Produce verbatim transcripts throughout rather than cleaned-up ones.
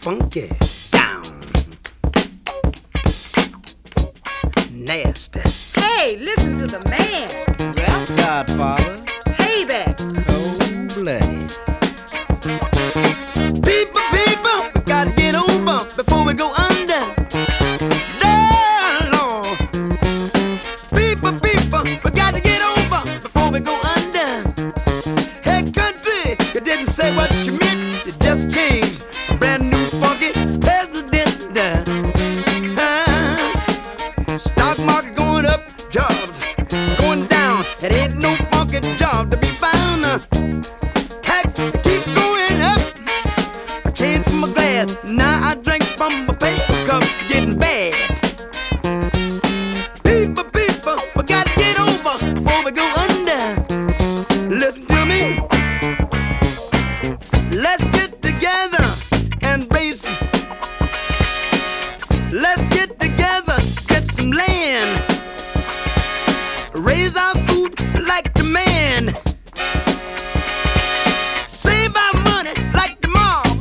funky, down, nasty. Hey, listen to the man. Rap Godfather. Payback. Cold-blooded. People, people, we gotta get over before we go under. Down, Lord. People, people, we gotta get over before we go under. Hey, country, you didn't say what you meant, you just changed. A brand new funky president. Uh, stock market going up, jobs going down. It ain't no funky job to be found. Uh, tax keep going up. I changed from my glass, now I drink from my paper cup. Getting bad. People, people, we gotta get over before we go under. Listen to me. Let's get together and raise. Let's get together, get some land. Raise our food like the man. Save our money like the mob.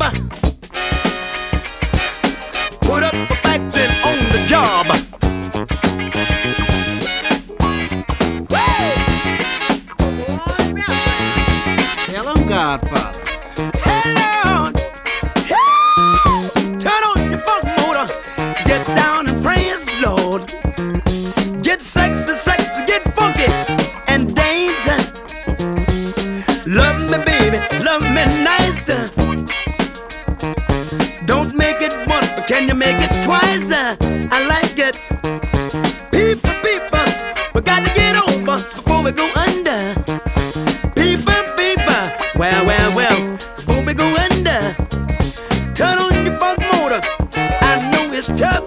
Put up a factory on the job. Tell him, Godfather. Hello. Turn on your funk motor. Get down and praise the Lord. Get sexy, sexy, get funky and dance. Love me, baby, love me nice. Don't make it once, but can you make it twice? I like it. People, people, we got to get over before we go under. People, people, well, well, well, before we go under. Turn on your funk motor. I know it's tough.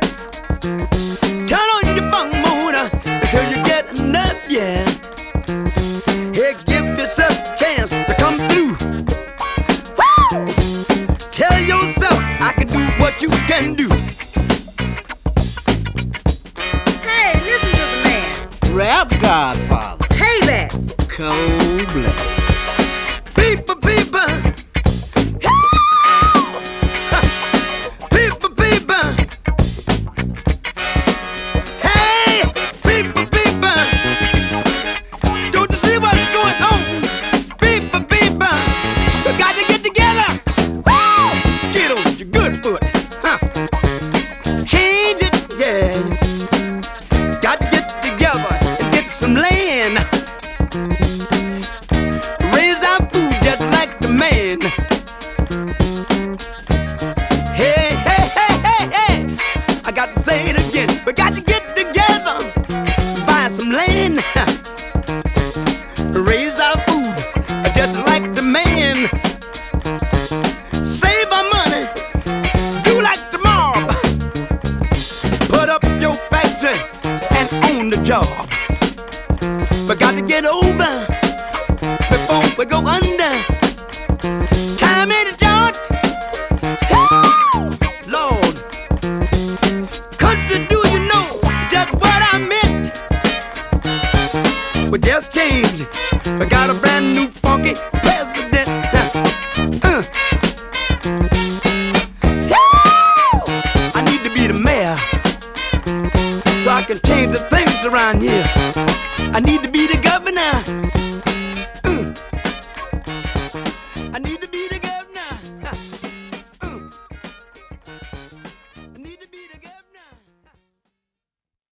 Turn on your funk motor until you get enough, yeah. Hey, give yourself a chance to come through. Woo! Tell yourself I can do what you can do. Hey, listen to the man. Rap Godfather. Payback. Cold-blooded. People, people. People, people. Hey, people, people. Don't you see what's going on? People, people. We got to get together. Woo! Get on your good foot. Huh. Change it, yeah. Got to get together and get some land. Raise our food just like the man. Hey, hey, hey, hey, hey. I got to say it again. We got to get together, buy some land. Raise our food just like the man. Save our money, do like the mob. Put up your factory and own the job. We got to get over before we go under. Time in the joint. Lord, country, do you know just what I meant? We just changed. We got a brand new funky president. Uh. I need to be the mayor so I can change the things around here. I need to